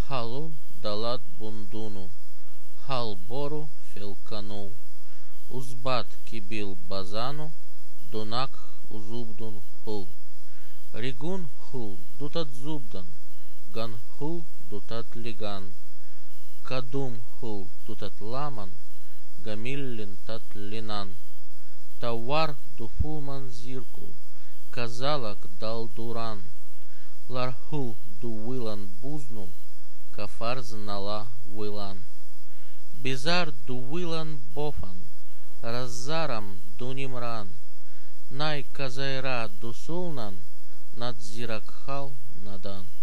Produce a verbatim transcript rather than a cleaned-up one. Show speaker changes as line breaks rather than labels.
Халу далат бундуну, халбору фелкану, узбат кибил базану, дунак узубдун хул. Ригун хул дутат зубдан, ган хул дутат лиган, кадум хул дутат ламан, гамиллин тат линан. Тауар дуфулман зиркул, казалак дал дуран, лархул дувилан бузнул, кафар знала вилан. Бизар дувилан бофан, раззарам дунимран, най казайра дусулнан, надзиракхал надан.